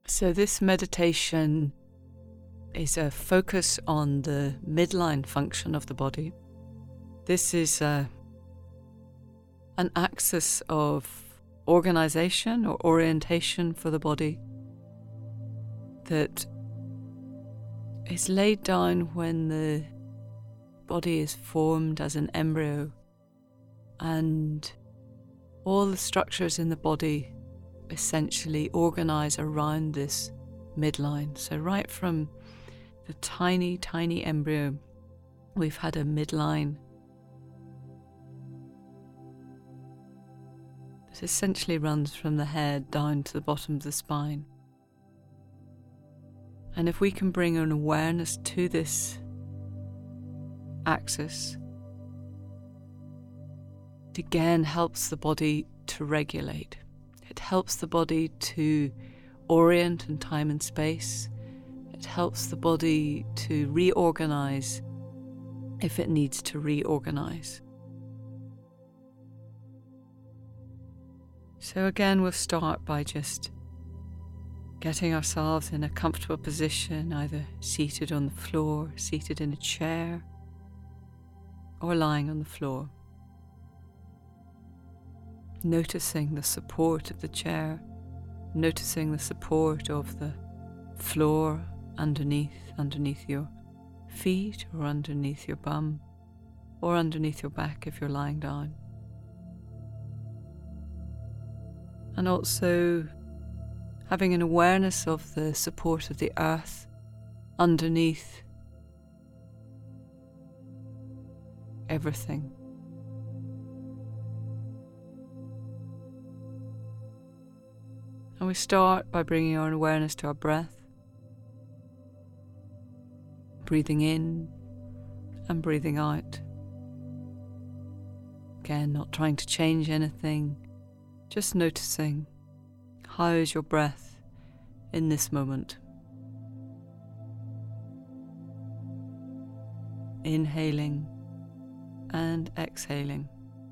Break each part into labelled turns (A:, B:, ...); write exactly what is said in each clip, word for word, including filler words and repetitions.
A: So this meditation is a focus on the midline function of the body. This is a, an axis of organization or orientation for the body that is laid down when the body is formed as an embryo, and all the structures in the body essentially organize around this midline. So right from the tiny, tiny embryo, we've had a midline that essentially runs from the head down to the bottom of the spine. And if we can bring an awareness to this axis, it again helps the body to regulate. It helps the body to orient in time and space. It helps the body to reorganize if it needs to reorganize. So again, we'll start by just getting ourselves in a comfortable position, either seated on the floor, seated in a chair, or lying on the floor. Noticing the support of the chair, noticing the support of the floor underneath, underneath your feet or underneath your bum or underneath your back if you're lying down. And also having an awareness of the support of the earth underneath everything. And we start by bringing our awareness to our breath, breathing in and breathing out. Again, not trying to change anything, just noticing how is your breath in this moment. Inhaling and exhaling.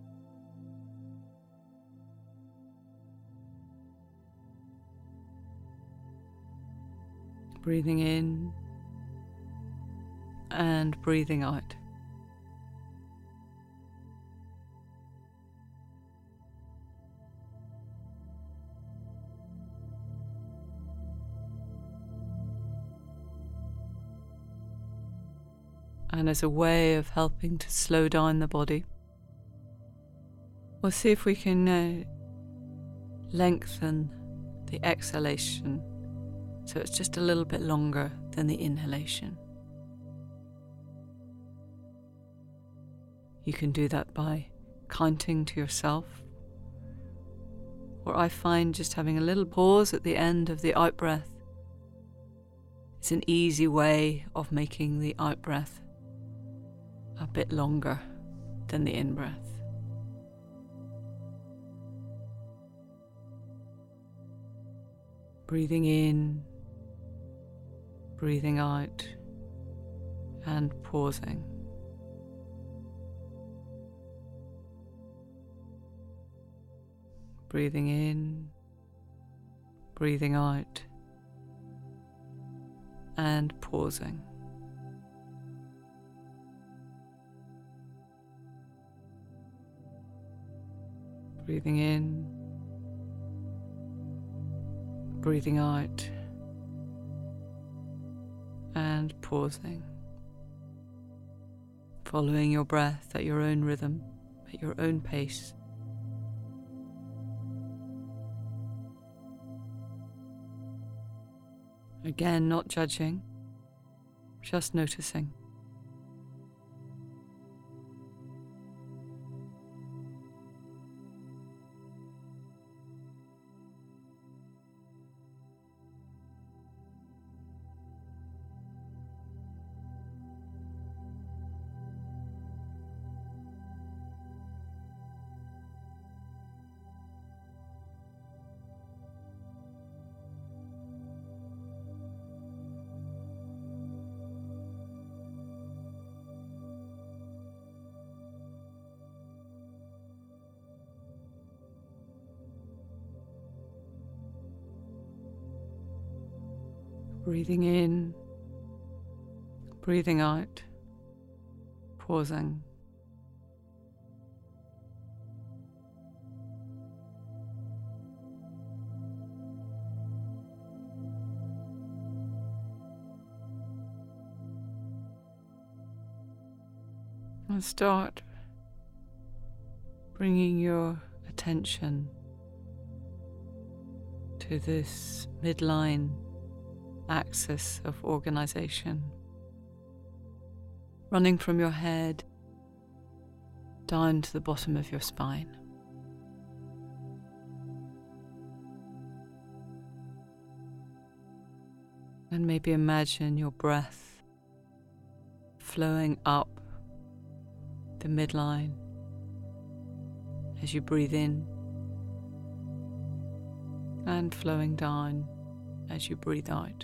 A: Breathing in and breathing out. And as a way of helping to slow down the body, we'll see if we can uh, lengthen the exhalation so it's just a little bit longer than the inhalation. You can do that by counting to yourself, or I find just having a little pause at the end of the out-breath is an easy way of making the out-breath a bit longer than the in-breath. Breathing in, breathing out, and pausing. Breathing in, breathing out, and pausing. Breathing in, breathing out, and pausing. Following your breath at your own rhythm, at your own pace. Again, not judging, just noticing. Breathing in, breathing out, pausing. And start bringing your attention to this midline axis of organization, running from your head down to the bottom of your spine. And maybe imagine your breath flowing up the midline as you breathe in, and flowing down as you breathe out.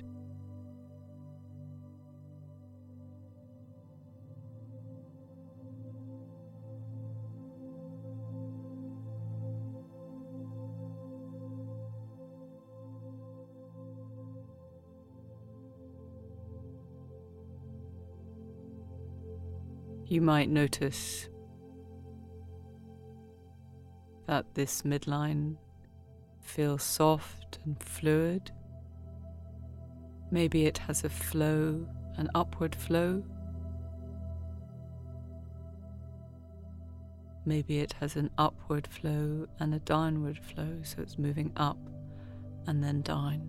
A: You might notice that this midline feels soft and fluid. Maybe it has a flow, an upward flow. Maybe it has an upward flow and a downward flow, so it's moving up and then down.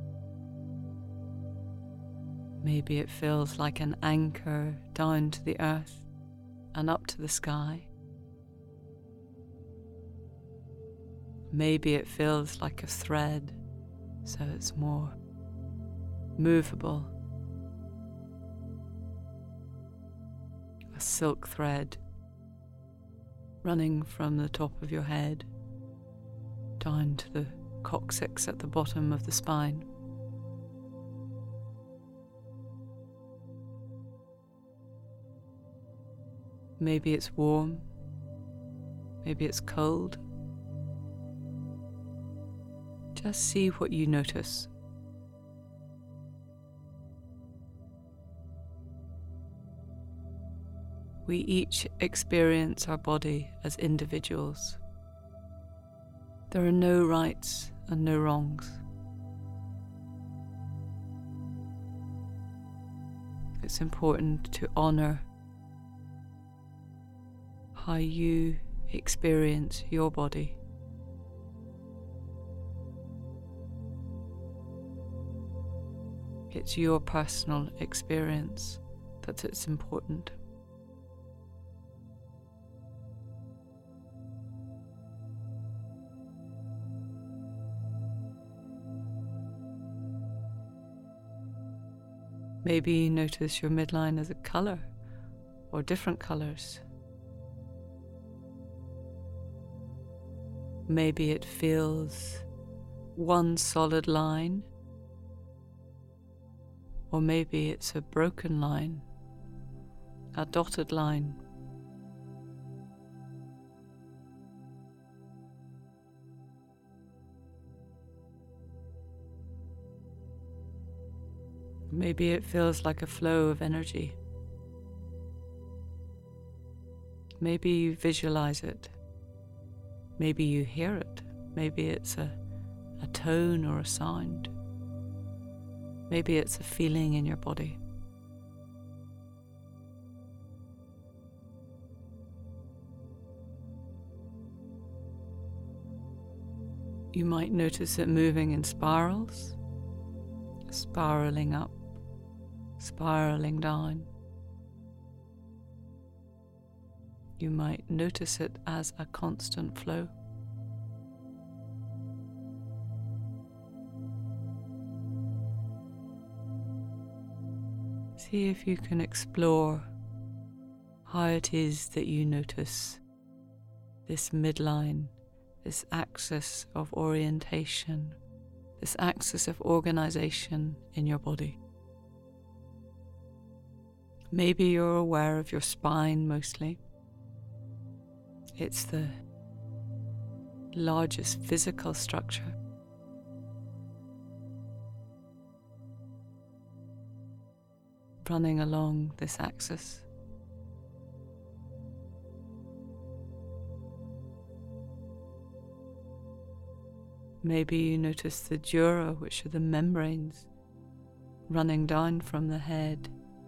A: Maybe it feels like an anchor down to the earth and up to the sky. Maybe it feels like a thread, so it's more movable. A silk thread running from the top of your head down to the coccyx at the bottom of the spine. Maybe it's warm, maybe it's cold. Just see what you notice. We each experience our body as individuals. There are no rights and no wrongs. It's important to honor how you experience your body. It's your personal experience that it's important. Maybe you notice your midline as a colour or different colours. Maybe it feels one solid line, or maybe it's a broken line, a dotted line. Maybe it feels like a flow of energy. Maybe you visualize it. Maybe you hear it. Maybe it's a, a tone or a sound. Maybe it's a feeling in your body. You might notice it moving in spirals, spiraling up, spiraling down. You might notice it as a constant flow. See if you can explore how it is that you notice this midline, this axis of orientation, this axis of organization in your body. Maybe you're aware of your spine mostly. It's the largest physical structure. keep running along this axis. Maybe you notice the dura, which are the membranes, running down from the head,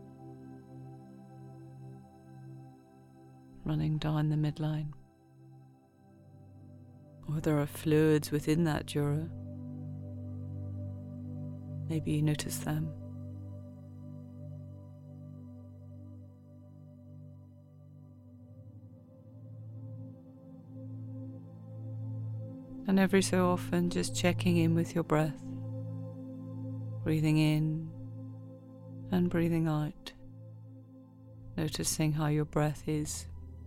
A: running down the midline. Or there are fluids within that dura. Maybe you notice them. And every so often, just checking in with your breath, breathing in and breathing out, noticing how your breath is.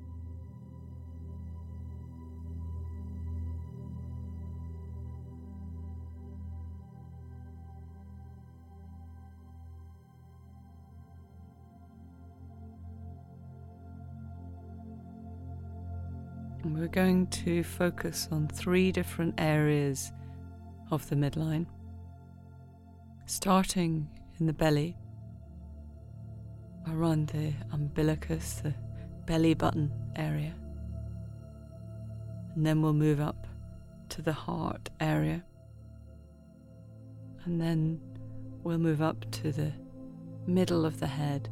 A: And we're going to focus on three different areas of the midline, starting in the belly, around the umbilicus, the belly button area. And then we'll move up to the heart area. And then we'll move up to the middle of the head.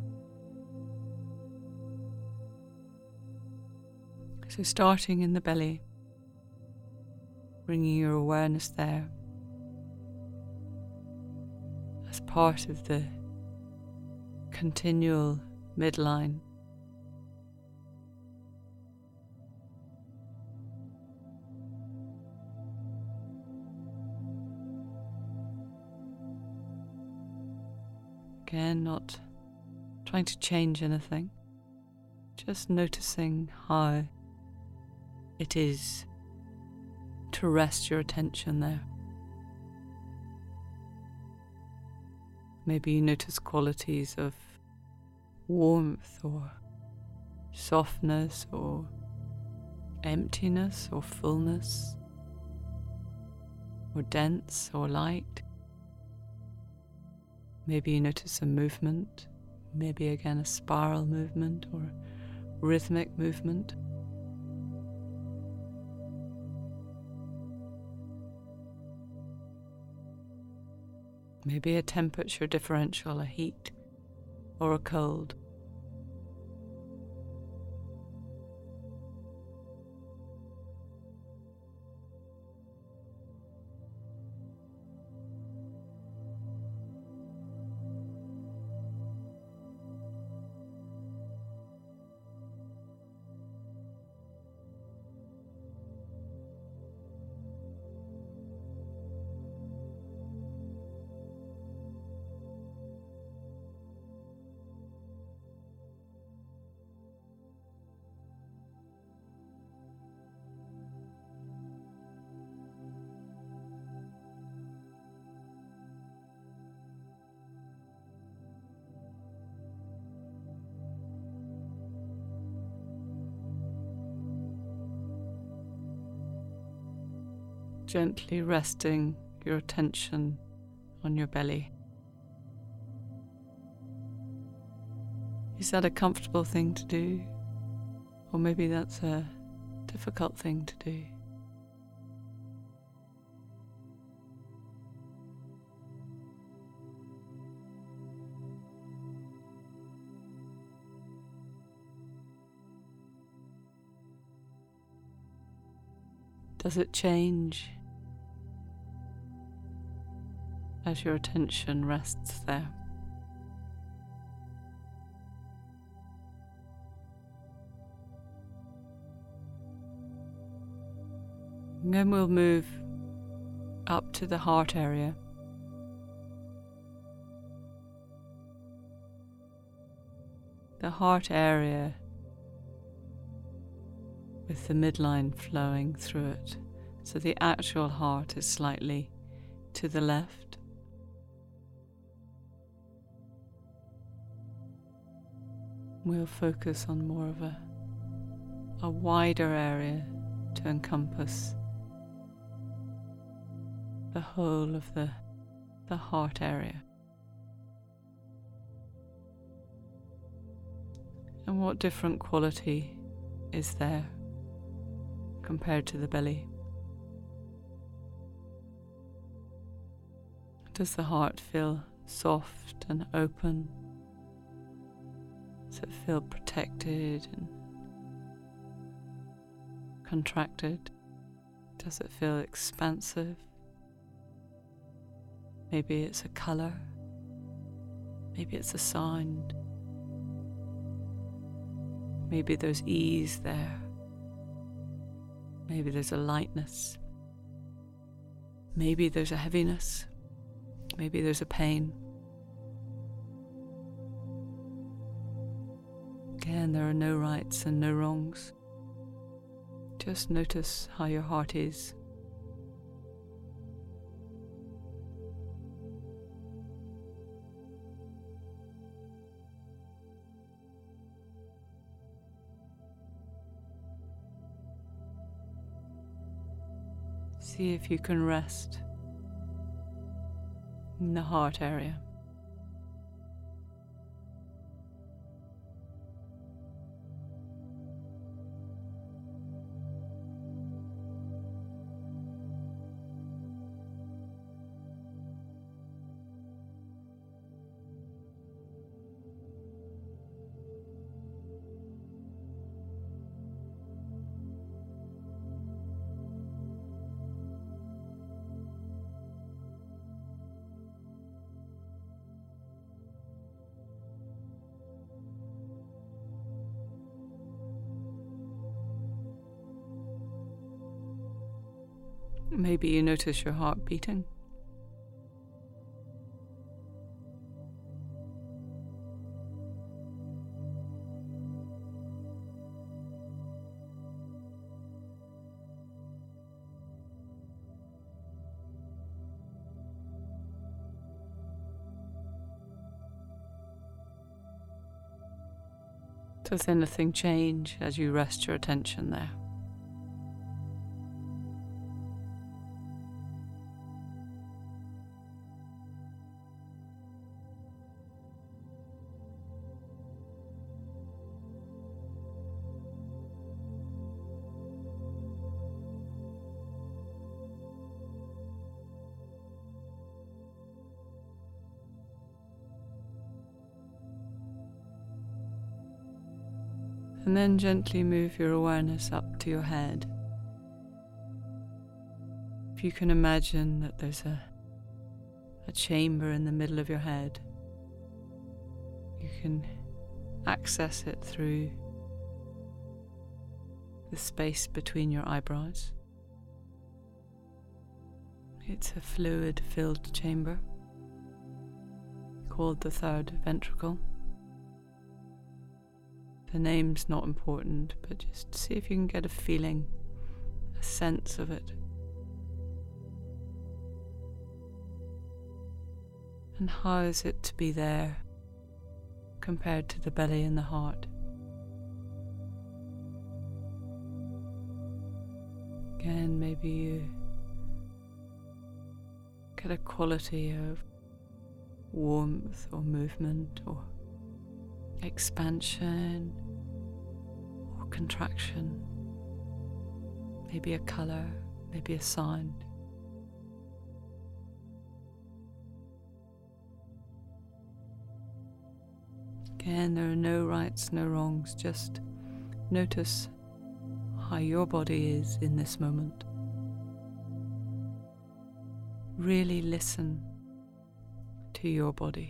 A: So starting in the belly, bringing your awareness there as part of the continual midline. Again, not trying to change anything, just noticing how it is to rest your attention there. Maybe you notice qualities of warmth or softness or emptiness or fullness or dense or light. Maybe you notice a movement, maybe again a spiral movement or rhythmic movement. Maybe a temperature differential, a heat or a cold. Gently resting your attention on your belly. Is that a comfortable thing to do? Or maybe that's a difficult thing to do? Does it change as your attention rests there? And then we'll move up to the heart area. The heart area with the midline flowing through it. So the actual heart is slightly to the left. We'll focus on more of a, a wider area to encompass the whole of the, the heart area. And what different quality is there compared to the belly? Does the heart feel soft and open? Does it feel protected and contracted? Does it feel expansive? Maybe it's a colour. Maybe it's a sound. Maybe there's ease there. Maybe there's a lightness. Maybe there's a heaviness. Maybe there's a pain. Again, there are no rights and no wrongs. Just notice how your heart is. See if you can rest in the heart area. Maybe you notice your heart beating. Does anything change as you rest your attention there? And then gently move your awareness up to your head. If you can imagine that there's a, a chamber in the middle of your head, you can access it through the space between your eyebrows. It's a fluid-filled chamber called the third ventricle. The name's not important, but just see if you can get a feeling, a sense of it. And how is it to be there compared to the belly and the heart? Again, maybe you get a quality of warmth or movement or expansion or contraction, maybe a colour, maybe a sound. Again, there are no rights, no wrongs, just notice how your body is in this moment. Really listen to your body.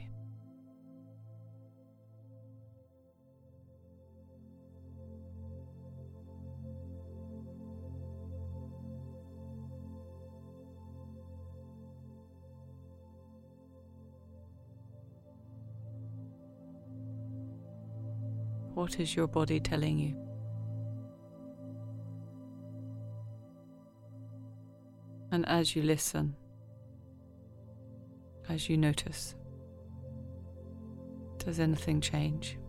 A: What is your body telling you? And as you listen, as you notice, does anything change?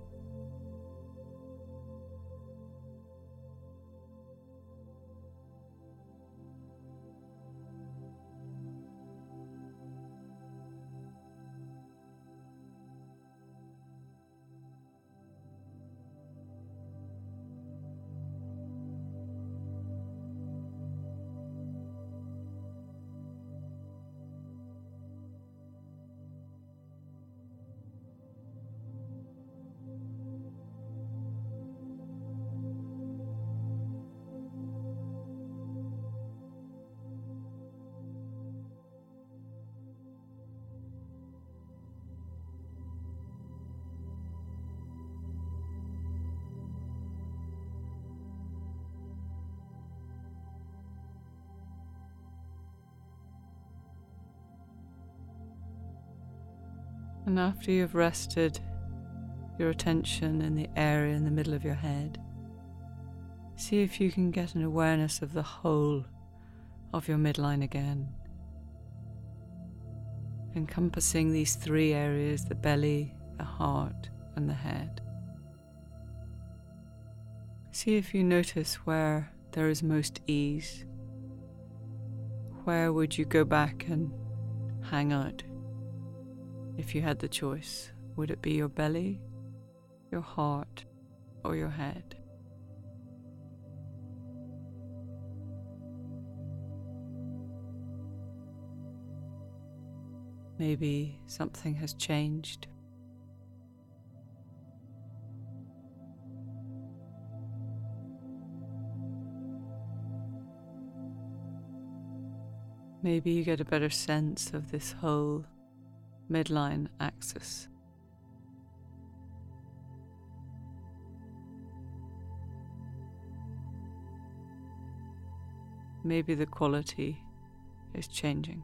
A: And after you've rested your attention in the area in the middle of your head, see if you can get an awareness of the whole of your midline again, encompassing these three areas: the belly, the heart, and the head. See if you notice where there is most ease. Where would you go back and hang out if you had the choice? Would it be your belly, your heart, or your head? Maybe something has changed. Maybe you get a better sense of this whole midline axis. Maybe the quality is changing.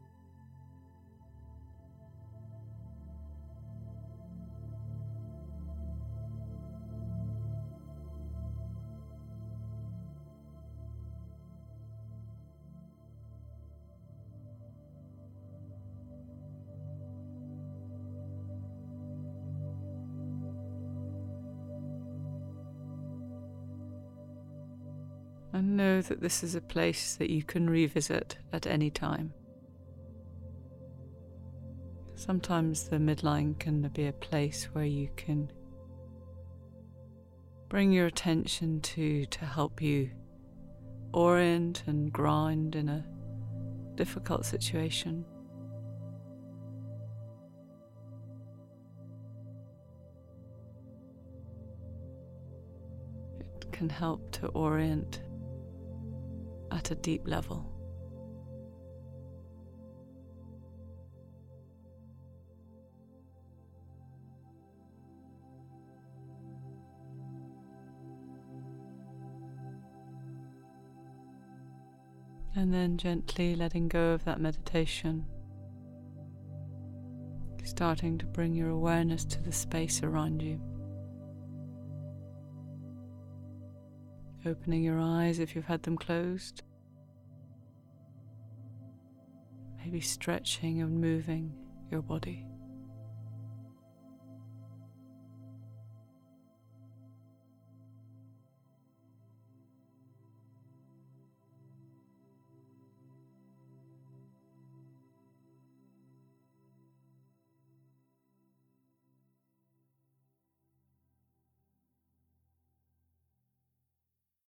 A: And know that this is a place that you can revisit at any time. Sometimes the midline can be a place where you can bring your attention to to help you orient and ground in a difficult situation. It can help to orient at a deep level. And then gently letting go of that meditation, starting to bring your awareness to the space around you. Opening your eyes if you've had them closed. Maybe stretching and moving your body.